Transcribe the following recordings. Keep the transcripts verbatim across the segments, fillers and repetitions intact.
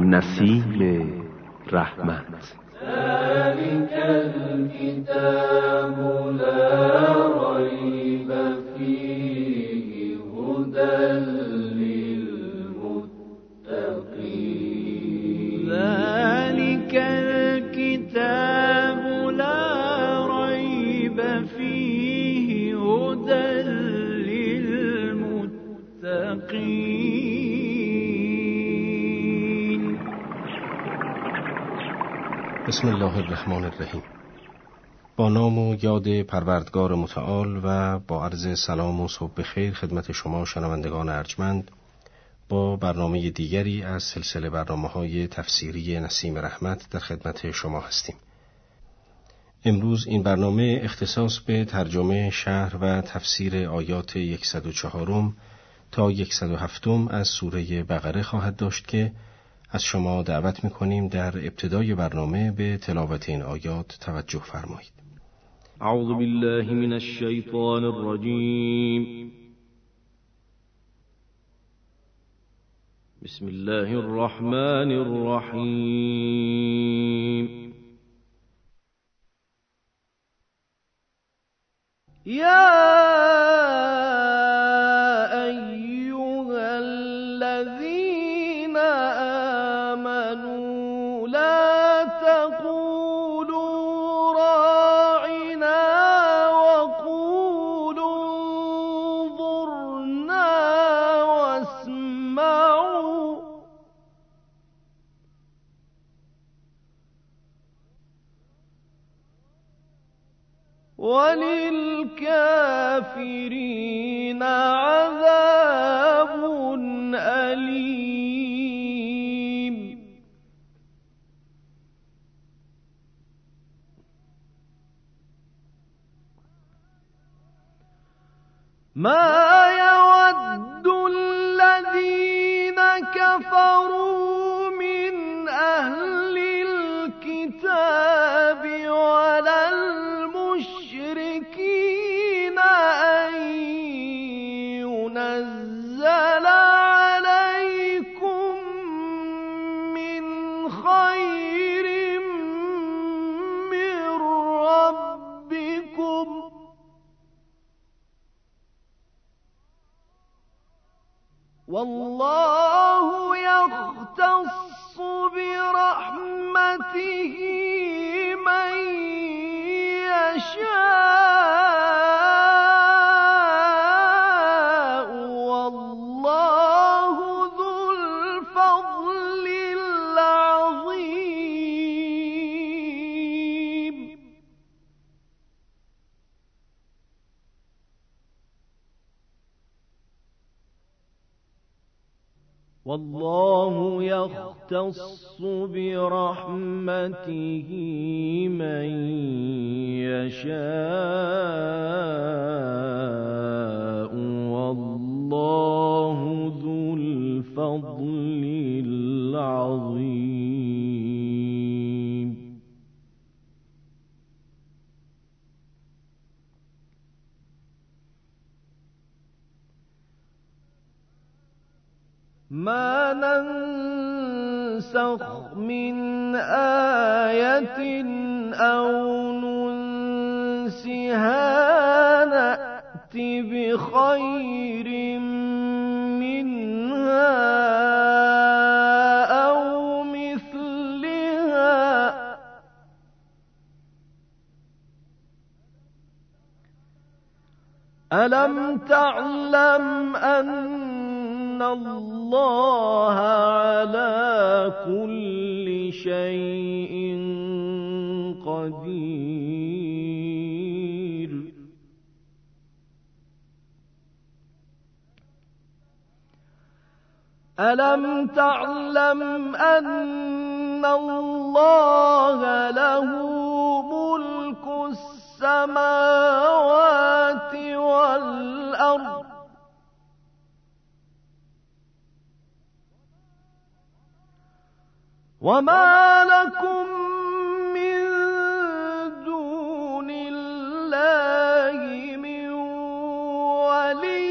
نسیم رحمت. ذلك الكتاب لا ريب فيه هدى للمتقين. ذلك الكتاب لا ريب فيه هدى للمتقين. بسم الله الرحمن الرحیم. با نام و یاد پروردگار متعال و با عرض سلام و صبح بخیر خدمت شما شنوندگان ارجمند با برنامه دیگری از سلسله برنامه‌های تفسیری نسیم رحمت در خدمت شما هستیم. امروز این برنامه اختصاص به ترجمه شرح و تفسیر آیات صد و چهار تا صد و هفت از سوره بقره خواهد داشت که از شما دعوت می‌کنیم در ابتدای برنامه به تلاوت این آیات توجه فرمایید. اعوذ بالله من الشیطان الرجیم. بسم الله الرحمن الرحیم. یا وللكافرين عذاب أليم. ما يود الذين كفروا من أهل الكتاب ولا المشركين أن ينزل عليكم من خير من ربكم والله يختص برحمته من يشاء والله ذو الفضل العظيم. والله يختص برحمته من يشاء والله ذو الفضل العظيم. ما ننسخ من آية أو ننسها نأت بخير منها أو مثلها ألم تعلم أن إن الله على كل شيء قدير. ألم تعلم أن الله له ملك السماوات والأرض وما لكم من دون الله من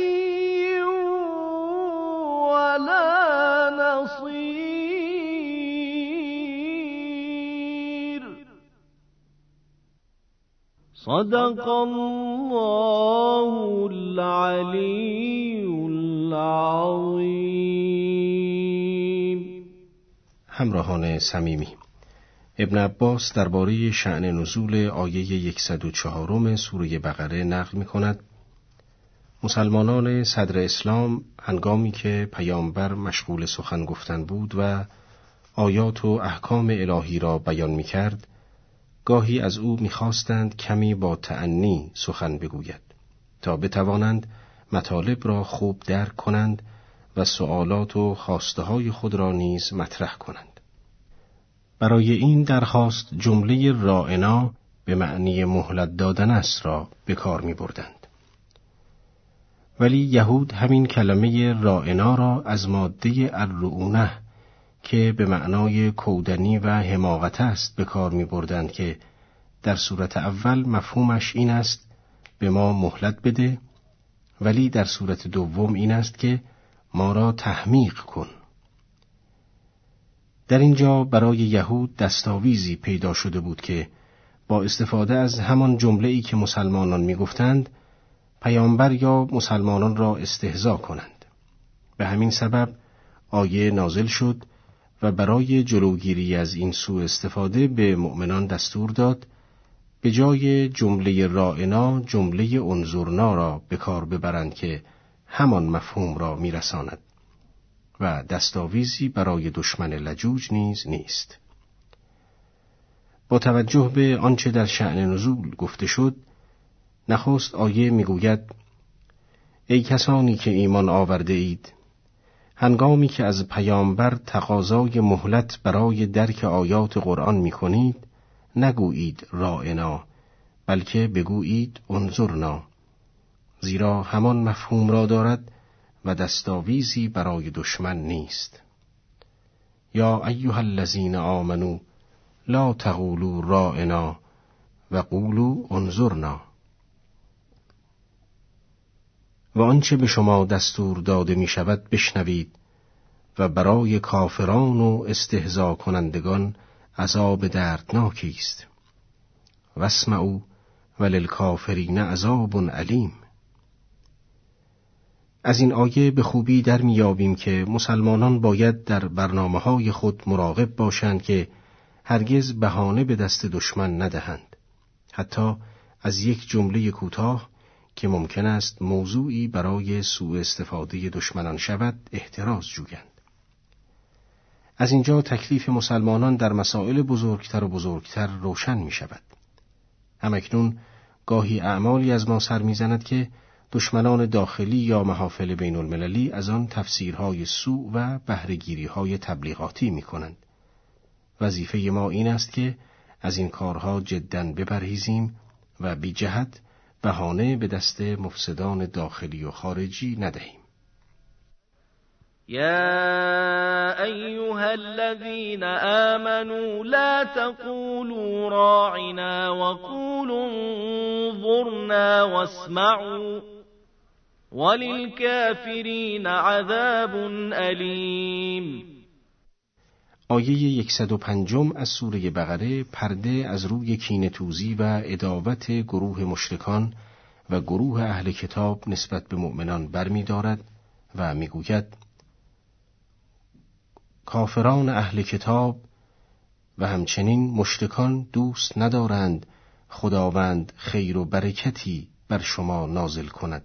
ولي ولا نصير. صدق الله العلی العظیم. همراهان صمیمی، ابن عباس درباره شأن نزول آیه صد و چهار سوره بقره نقل می کند: مسلمانان صدر اسلام هنگامی که پیامبر مشغول سخن گفتن بود و آیات و احکام الهی را بیان می کرد، گاهی از او می خواستند کمی با تأنی سخن بگوید تا بتوانند مطالب را خوب درک کنند و سؤالات و خواسته های خود را نیز مطرح کنند. برای این درخواست جمله راعنا به معنی مهلت دادن است را به کار می بردند. ولی یهود همین کلمه راعنا را از ماده الرعونه که به معنای کودنی و حماقت است به کار می بردند که در صورت اول مفهومش این است به ما مهلت بده، ولی در صورت دوم این است که ما را تحمیق کن. در اینجا برای یهود دستاویزی پیدا شده بود که با استفاده از همان جمله‌ای که مسلمانان می گفتند پیامبر یا مسلمانان را استهزا کنند. به همین سبب آیه نازل شد و برای جلوگیری از این سوء استفاده به مؤمنان دستور داد به جای جمله راعنا جمله انظرنا را به کار ببرند که همان مفهوم را میرساند و دستاویزی برای دشمن لجوج نیز نیست. با توجه به آنچه در شأن نزول گفته شد، نخست آیه میگوید: ای کسانی که ایمان آورده اید، هنگامی که از پیامبر تقاضای مهلت برای درک آیات قرآن می کنید، نگویید راعنا، بلکه بگویید انظرنا، زیرا همان مفهوم را دارد و دستاویزی برای دشمن نیست. یا ایها الذین آمنوا لا تقولوا راعنا و قولوا انظرنا. و آنچه به شما دستور داده می شود بشنوید و برای کافران و استهزا کنندگان عذاب دردناکی است. واسمعوا وللکافرین عذاب علیم. از این آیه به خوبی در میابیم که مسلمانان باید در برنامه‌های خود مراقب باشند که هرگز بهانه به دست دشمن ندهند، حتی از یک جمله کوتاه که ممکن است موضوعی برای سوء استفاده دشمنان شود احتراز جویند. از اینجا تکلیف مسلمانان در مسائل بزرگتر و بزرگتر روشن می شود. همکنون گاهی اعمالی از ما سر می زند که دشمنان داخلی یا محافل بین المللی از آن تفسیرهای سوء و بهره‌گیری‌های تبلیغاتی می کنند. وظیفه ما این است که از این کارها جداً بپرهیزیم و بی جهت بهانه به دست مفسدان داخلی و خارجی ندهیم. يا أيها الذين آمنوا لا تقولوا راعنا وقولوا انظرنا واسمعوا وللكافرین عذاب ألیم. آیه صد و پنج از سوره بقره پرده از روی کینه‌توزی و عداوت گروه مشرکان و گروه اهل کتاب نسبت به مؤمنان برمی دارد و می گوید: کافران اهل کتاب و همچنین مشرکان دوست ندارند خداوند خیر و برکتی بر شما نازل کند.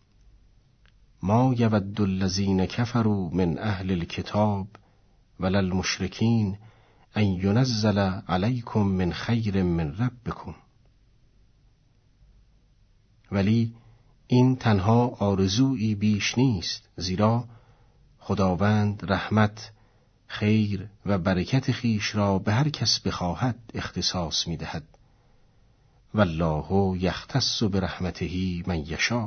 ما یود الذین کفروا من اهل الکتاب ولا المشرکین ان ینزل علیکم من خیر من ربکم. ولی این تنها آرزویی بیش نیست، زیرا خداوند رحمت، خیر و برکت خیش را به هر کس بخواهد اختصاص می دهد. والله یختص برحمته من یشاء.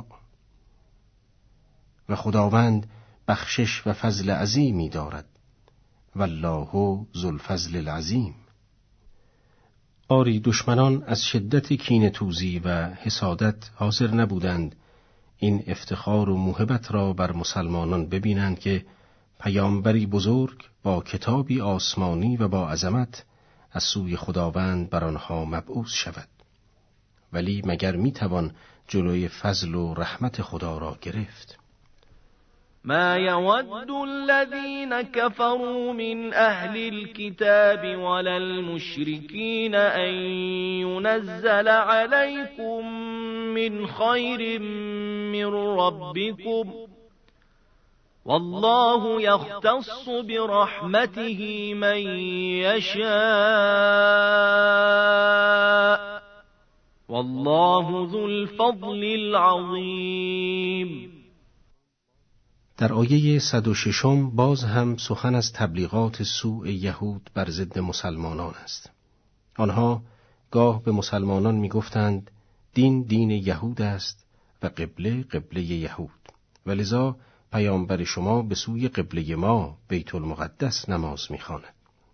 و خداوند بخشش و فضل عظیمی دارد. والله ذو الفضل العظیم. آری دشمنان از شدت کینه‌توزی و حسادت حاضر نبودند این افتخار و موهبت را بر مسلمانان ببینند که پیامبری بزرگ با کتابی آسمانی و با عظمت از سوی خداوند بر آنها مبعوث شود ولی مگر میتوان جلوی فضل و رحمت خدا را گرفت؟ ما يود الذين كفروا من أهل الكتاب ولا المشركين أن ينزل عليكم من خير من ربكم والله يختص برحمته من يشاء والله ذو الفضل العظیم. در آیه صد و ششم باز هم سخن از تبلیغات سوء یهود بر ضد مسلمانان است. آنها گاه به مسلمانان می گفتند دین دین یهود است و قبله قبله یهود و لذا پیامبر شما به سوی قبله ما بیت المقدس نماز می خواند.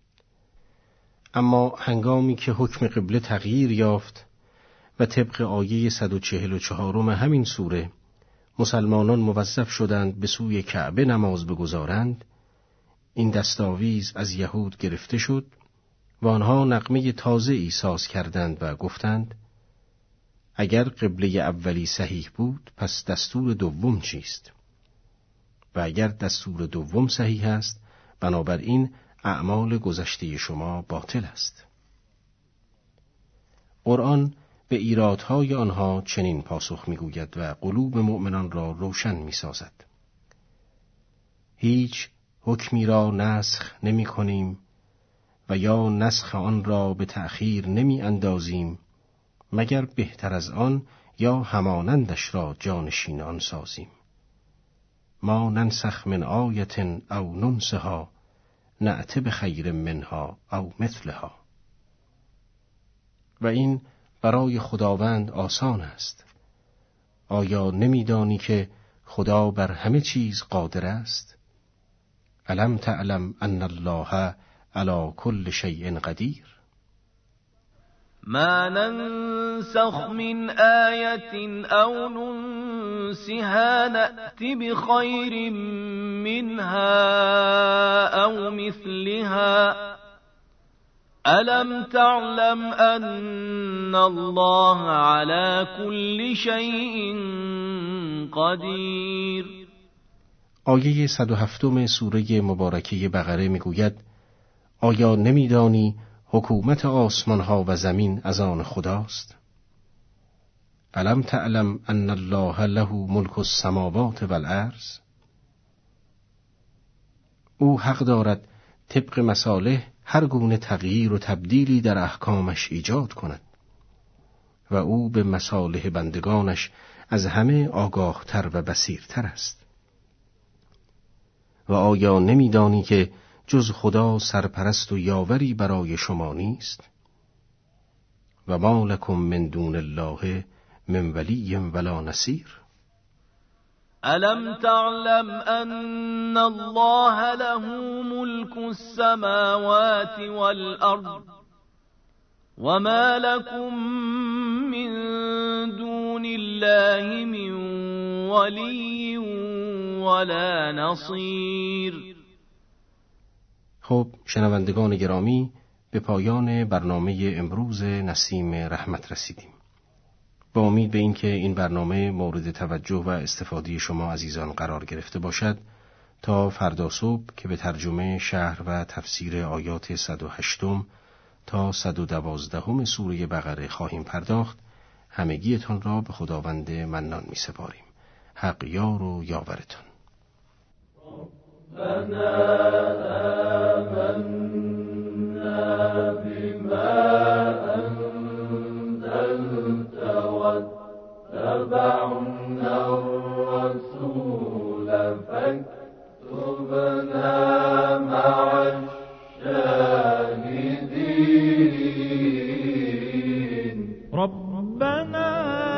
اما هنگامی که حکم قبله تغییر یافت و طبق آیه صد و چهل و چهارم همین سوره مسلمانان موظف شدند به سوی کعبه نماز بگذارند، این دستاویز از یهود گرفته شد و آنها نغمه تازه ای ساز کردند و گفتند اگر قبله اولی صحیح بود پس دستور دوم چیست؟ و اگر دستور دوم صحیح است بنابراین اعمال گذشته شما باطل است. قرآن به ایرادهای آنها چنین پاسخ می‌گوید و قلوب مؤمنان را روشن می‌سازد. هیچ حکمی را نسخ نمی‌کنیم و یا نسخ آن را به تأخیر نمی‌اندازیم مگر بهتر از آن یا همانندش را جانشین آن سازیم. ما ننسخ من آیة او ننسها نأت بخیر منها او مثلها. و این برای خداوند آسان است. آیا نمی‌دانی که خدا بر همه چیز قادر است؟ الم تعلم ان الله علی کل شیء قدیر. ما ننسخ من آیة او ننسها نأت بخیر منها او مثلها الم تعلم ان الله على كل شيء قدیر. آیه صد و هفتم سوره مبارکه بقره میگوید آیا نمیدانی حکومت آسمان ها و زمین از آن خداست؟ الم تعلم ان الله له ملک السماوات والارض. او حق دارد طبق مصالح هر گونه تغییر و تبدیلی در احکامش ایجاد کند و او به مصالح بندگانش از همه آگاهتر و بصیرتر است. و آیا نمیدانی که جز خدا سرپرست و یاوری برای شما نیست؟ و ما لکم من دون الله من ولی ولا نصیر. الم تعلم ان الله له ملك السماوات والارض وما لكم من دون الله من ولی ولا نصیر. خب شنوندگان گرامی، به پایان برنامه امروز نسیم رحمت رسیدیم. با امید به این که این برنامه مورد توجه و استفاده شما عزیزان قرار گرفته باشد، تا فردا صبح که به ترجمه شرح و تفسیر آیات صد و هشتم تا صد و دوازدهم سوره بقره خواهیم پرداخت، همگیتان را به خداوند منان می سپاریم. حق یار و یاورتان. اتبعنا الرسول فاكتبنا مع الشاهدين. ربنا